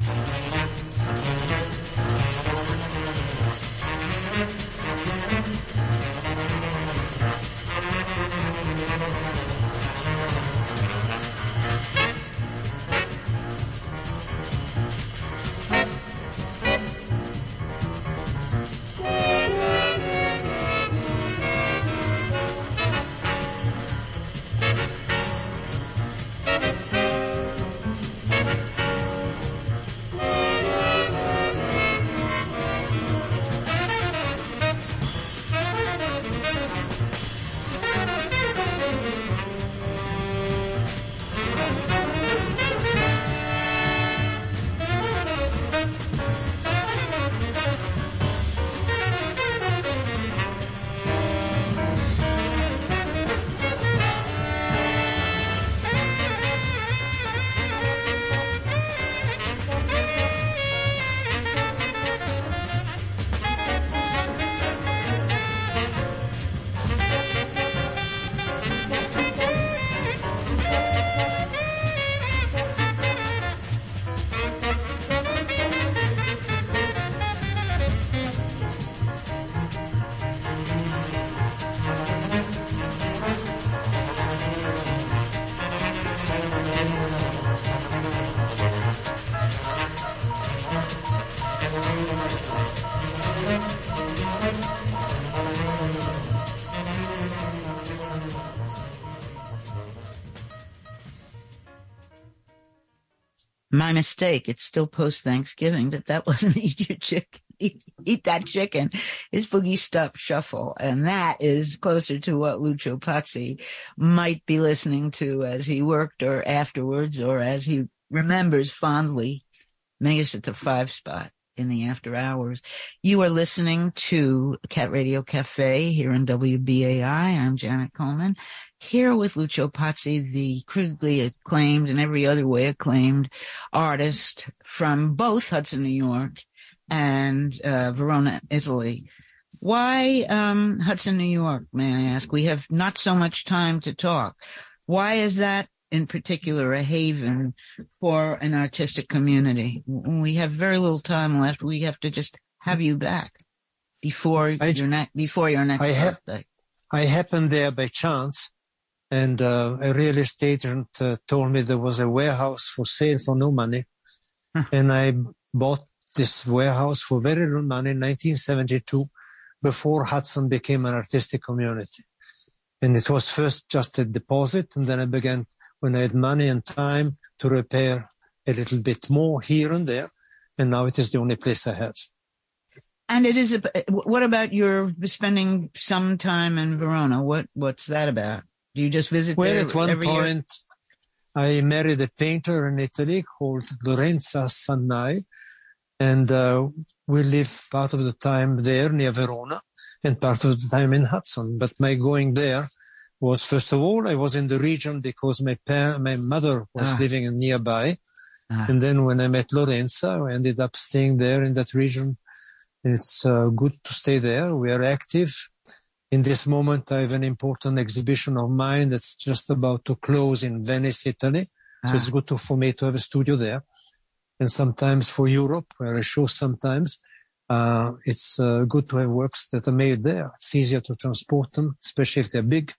My mistake. It's still post-Thanksgiving, but that wasn't Eat Your Chicken. Eat, eat That Chicken is Boogie Stop Shuffle. And that is closer to what Lucio Pazzi might be listening to as he worked or afterwards, or as he remembers fondly Mingus at the Five Spot in the after hours. You are listening to Cat Radio Cafe here in W B A I. I'm Janet Coleman, here with Lucio Pazzi, the critically acclaimed and every other way acclaimed artist from both Hudson, New York and uh, Verona, Italy. Why um, Hudson, New York, may I ask? We have not so much time to talk. Why is that in particular a haven for an artistic community? We have very little time left. We have to just have you back before I, your next before your next I birthday. Ha- I happened there by chance. And uh, a real estate agent uh, told me there was a warehouse for sale for no money. Huh. And I bought this warehouse for very little money in nineteen seventy-two, before Hudson became an artistic community. And it was first just a deposit, and then I began, when I had money and time, to repair a little bit more here and there. And now it is the only place I have. And it is, a, what about your spending some time in Verona? What What's that about? Do you just visit well, there at one every point, year? I married a painter in Italy called Lorenza Sannai, And uh, we live part of the time there near Verona and part of the time in Hudson. But my going there was, first of all, I was in the region because my pa- my mother was ah. living nearby. Ah. And then when I met Lorenza, I ended up staying there in that region. It's uh, good to stay there. We are active. In this moment, I have an important exhibition of mine that's just about to close in Venice, Italy. Ah. So it's good to, for me to have a studio there. And sometimes for Europe, where I show sometimes, uh, it's uh, good to have works that are made there. It's easier to transport them, especially if they're big.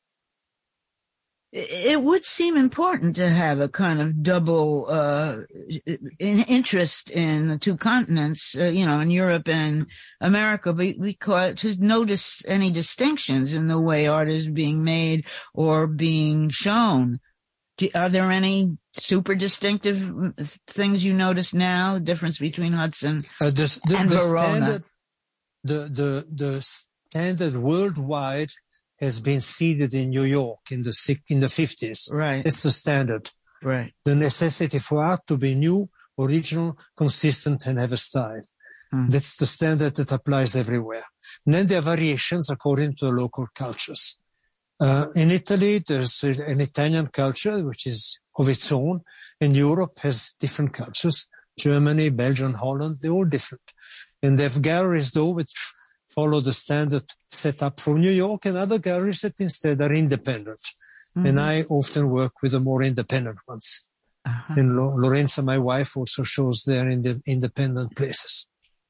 It would seem important to have a kind of double uh, interest in the two continents, uh, you know, in Europe and America, but because to notice any distinctions in the way art is being made or being shown. Do, are there any super distinctive things you notice now? The difference between Hudson uh, the, the, and the Verona. Standard, the the the standard worldwide has been seeded in New York in the in the fifties. Right. It's the standard. Right. The necessity for art to be new, original, consistent, and have a style. Hmm. That's the standard that applies everywhere. And then there are variations according to the local cultures. Uh, in Italy, there's an Italian culture, which is of its own, and Europe has different cultures. Germany, Belgium, Holland, they're all different. And they have galleries, though, which follow the standard set up for New York, and other galleries that instead are independent. Mm-hmm. And I often work with the more independent ones. Uh-huh. And Lo- Lorenza, my wife, also shows there in the independent places.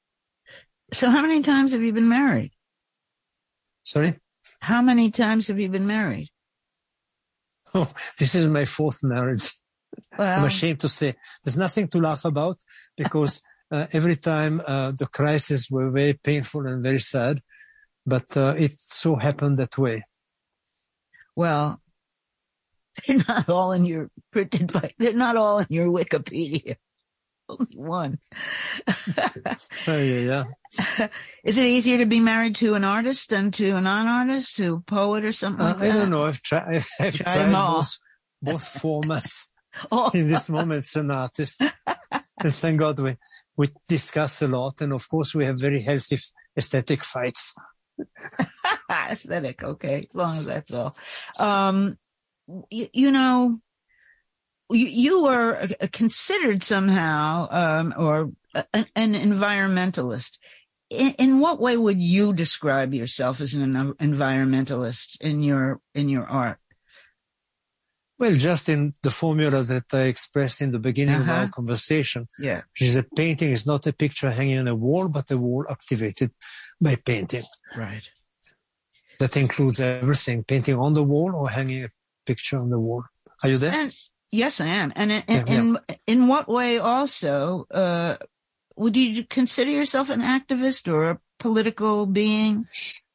So how many times have you been married? Sorry? How many times have you been married? Oh, this is my fourth marriage. Well, I'm ashamed to say. There's nothing to laugh about because Uh, every time uh, the crises were very painful and very sad, but uh, it so happened that way. Well, they're not all in your printed, by, they're not all in your Wikipedia. Only one. Oh, yeah, yeah. Is it easier to be married to an artist than to a non-artist, to a poet or something uh, like that? I don't know. I've, tri- I've, I've tried, tried all. both, both formats. Oh. In this moment, it's an artist. And thank God we, we discuss a lot. And of course, we have very healthy aesthetic fights. Aesthetic, okay, as long as that's all. Um, you, you know, you, you were considered somehow, um, or an, an environmentalist. In, in what way would you describe yourself as an environmentalist in your in your art? Well, just in the formula that I expressed in the beginning uh-huh. of our conversation, yeah. which is a painting is not a picture hanging on a wall, but a wall activated by painting. Right. That includes everything, painting on the wall or hanging a picture on the wall. Are you there? And, yes, I am. And in, yeah, in, yeah. in what way also, uh, would you consider yourself an activist or a political being?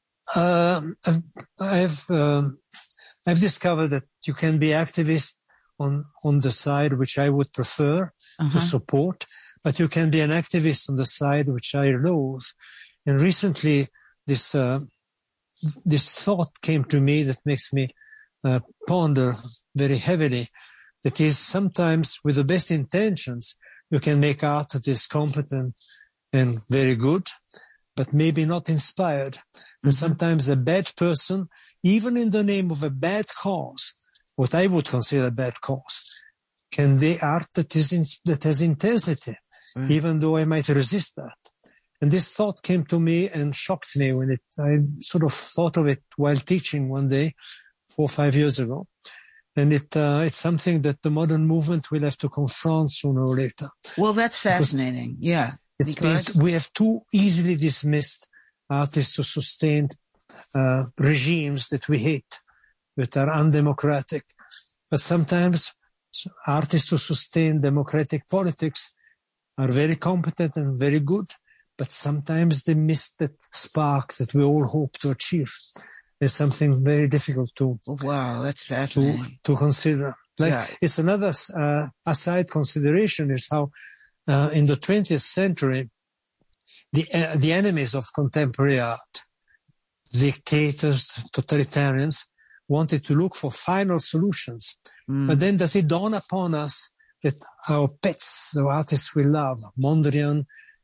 Um, I've, um, I've discovered that you can be activist on, on the side which I would prefer uh-huh. to support, but you can be an activist on the side which I loathe. And recently, this, uh, this thought came to me that makes me uh, ponder very heavily. That is, sometimes with the best intentions, you can make art that is competent and very good, but maybe not inspired. Mm-hmm. And sometimes a bad person, even in the name of a bad cause, what I would consider a bad cause, can be art that is in, that has intensity, mm. even though I might resist that. And this thought came to me and shocked me when it, I sort of thought of it while teaching one day, four or five years ago. And it, uh, it's something that the modern movement will have to confront sooner or later. Well, that's fascinating. Because yeah. It's been, we have too easily dismissed artists who sustained uh, regimes that we hate, that are undemocratic. But sometimes artists who sustain democratic politics are very competent and very good, but sometimes they miss that spark that we all hope to achieve. It's something very difficult to wow, that's fascinating. to, to consider. Like yeah. It's another uh, aside consideration is how uh, in the twentieth century the uh, the enemies of contemporary art, dictators, totalitarians, wanted to look for final solutions. Mm. But then does it dawn upon us that our pets, the artists we love, Mondrian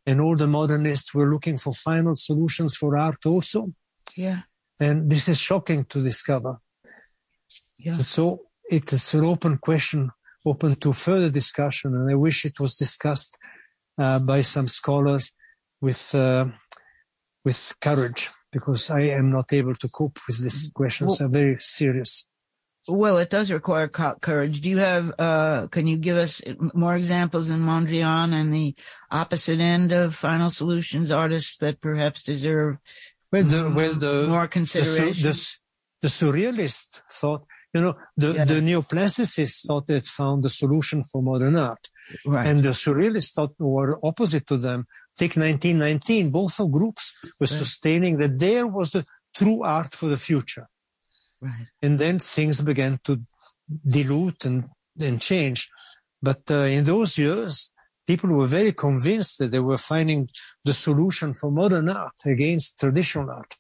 and all the modernists were looking for final solutions for art also. Yeah. And this is shocking to discover. Yeah. And so it is an open question, open to further discussion, and I wish it was discussed uh, by some scholars with uh, with courage, because I am not able to cope with these questions. They're very serious. Well, it does require co- courage. Do you have, uh, can you give us more examples in Mondrian and the opposite end of Final Solutions, artists that perhaps deserve well, the, well, the, more consideration? The, the, the surrealists thought, you know, the, yeah, the neoplasticists thought they'd found the solution for modern art. Right. And the surrealists thought were opposite to them. Take nineteen nineteen, both of groups were right. sustaining that there was the true art for the future. Right. And then things began to dilute and, and change. But uh, in those years, people were very convinced that they were finding the solution for modern art against traditional art.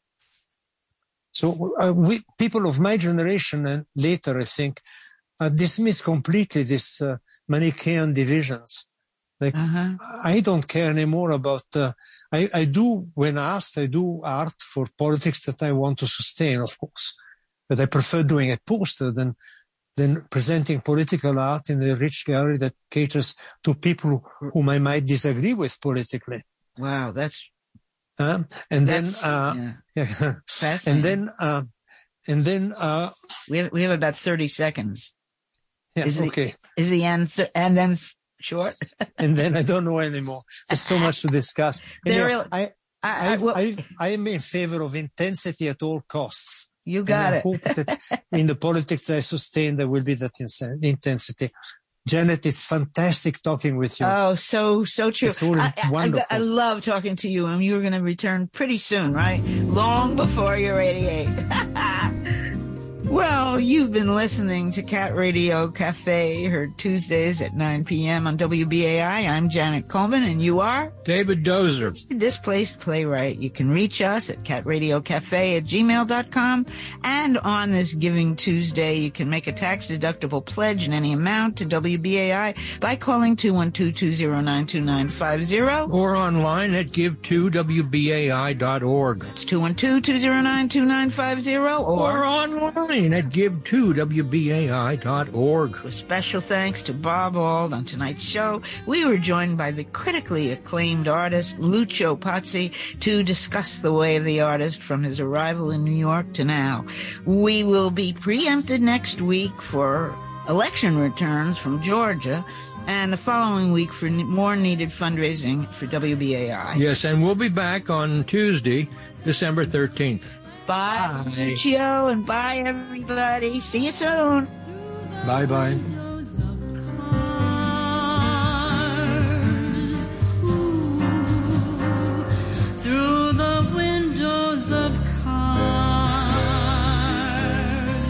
So uh, we, people of my generation and later, I think, uh, dismiss completely these uh, Manichaean divisions. Like, uh-huh. I don't care anymore about, uh, I, I do, when asked, I do art for politics that I want to sustain, of course. But I prefer doing a poster than, than presenting political art in a rich gallery that caters to people whom I might disagree with politically. Wow, that's, uh, and that's, then, uh, yeah. yeah. and then, uh, and then, uh, we have, we have about thirty seconds. Yeah, is okay. The, is the end, th- and then short? And then I don't know anymore. There's so much to discuss. Anyway, real, I, I, I, I, well, I, I am in favor of intensity at all costs. You got and I it. hope that in the politics that I sustain, there will be that intensity. Janet, it's fantastic talking with you. Oh, so, so true. It's always I, wonderful. I, I love talking to you, and you're going to return pretty soon, right? Long before you're eighty-eight. Well, you've been listening to Cat Radio Cafe, heard Tuesdays at nine p.m. on W B A I. I'm Janet Coleman, and you are? David Dozer. Displaced Playwright. You can reach us at catradiocafe at gmail dot com. And on this Giving Tuesday, you can make a tax-deductible pledge in any amount to W B A I by calling two one two, two zero nine, two nine five zero. Or online at give to W B A I dot org. It's two one two, two zero nine, two nine five zero. Or, or online at give to W B A I dot org. With special thanks to Bob Auld on tonight's show, we were joined by the critically acclaimed artist Lucio Pazzi to discuss the way of the artist from his arrival in New York to now. We will be preempted next week for election returns from Georgia, and the following week for more needed fundraising for W B A I. Yes, and we'll be back on Tuesday, December thirteenth. Bye, Lucio, and bye, everybody. See you soon. Bye-bye. Through the windows of cars,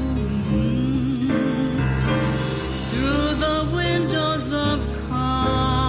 through the windows of cars.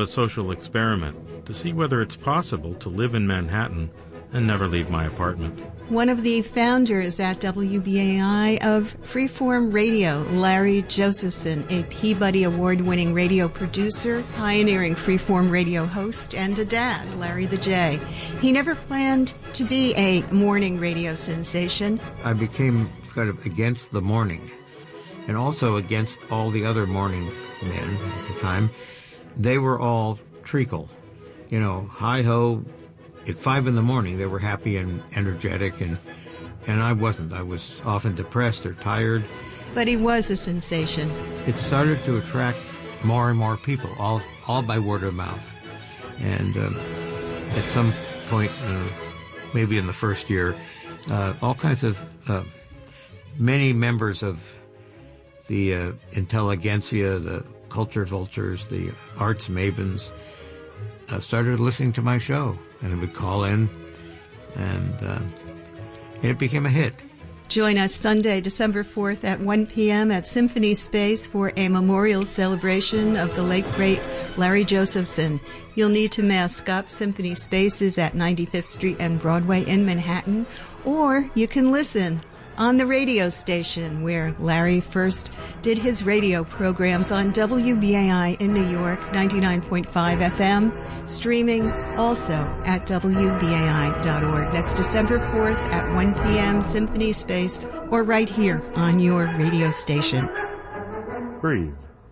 a social experiment to see whether it's possible to live in Manhattan and never leave my apartment. One of the founders at W B A I of Freeform Radio, Larry Josephson, a Peabody Award-winning radio producer, pioneering Freeform Radio host, and a dad, Larry the J. He never planned to be a morning radio sensation. I became kind of against the morning, and also against all the other morning men at the time. They were all treacle, you know, hi-ho. At five in the morning, they were happy and energetic, and and I wasn't. I was often depressed or tired. But he was a sensation. It started to attract more and more people, all all by word of mouth. And um, at some point, uh, maybe in the first year, uh, all kinds of, uh, many members of the uh, intelligentsia, the culture vultures, the arts mavens, uh, started listening to my show. And I would call in, and, uh, and it became a hit. Join us Sunday, December fourth at one p.m. at Symphony Space for a memorial celebration of the late, great Larry Josephson. You'll need to mask up. Symphony Space is at ninety-fifth Street and Broadway in Manhattan, or you can listen on the radio station where Larry first did his radio programs on W B A I in New York, ninety-nine point five F M, streaming also at W B A I dot org. That's December fourth at one p.m. Symphony Space, or right here on your radio station. Breathe.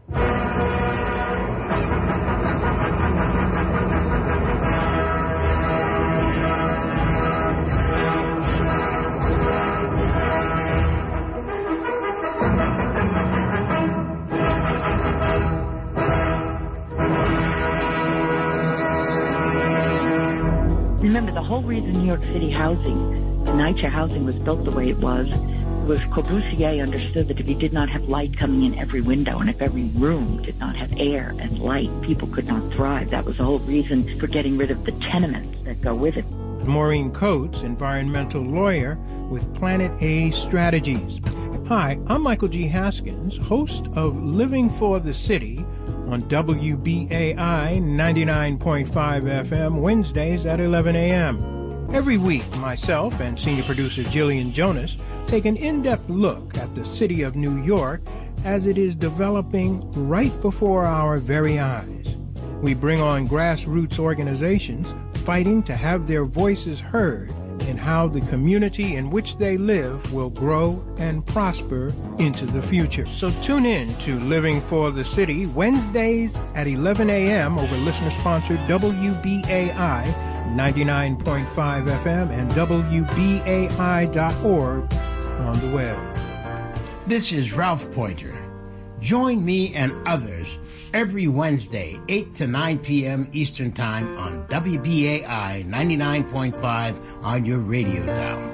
Remember, the whole reason New York City housing, the NYCHA housing was built the way it was, was Corbusier understood that if you did not have light coming in every window, and if every room did not have air and light, people could not thrive. That was the whole reason for getting rid of the tenements that go with it. Maureen Coates, environmental lawyer with Planet A Strategies. Hi, I'm Michael G. Haskins, host of Living for the City on W B A I ninety-nine point five F M, Wednesdays at eleven a.m. Every week, myself and senior producer Jillian Jonas take an in-depth look at the city of New York as it is developing right before our very eyes. We bring on grassroots organizations fighting to have their voices heard in how the community in which they live will grow and prosper into the future. So tune in to Living for the City, Wednesdays at eleven a.m. over listener-sponsored W B A I ninety-nine point five F M and W B A I dot org on the web. This is Ralph Pointer. Join me and others every Wednesday, eight to nine p.m. Eastern Time on W B A I ninety-nine point five on your radio dial.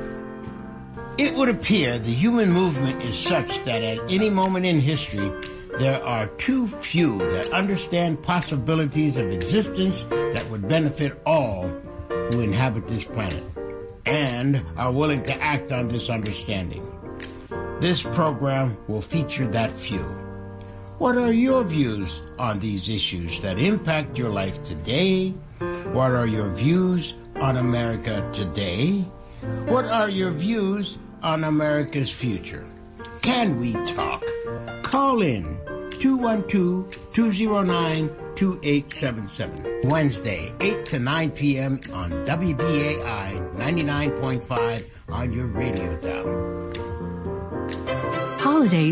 It would appear the human movement is such that at any moment in history, there are too few that understand possibilities of existence that would benefit all who inhabit this planet and are willing to act on this understanding. This program will feature that few. What are your views on these issues that impact your life today? What are your views on America today? What are your views on America's future? Can we talk? Call in two one two, two oh nine, two eight seven seven. Wednesday, eight to nine p.m. on W B A I ninety-nine point five on your radio dial. Holidays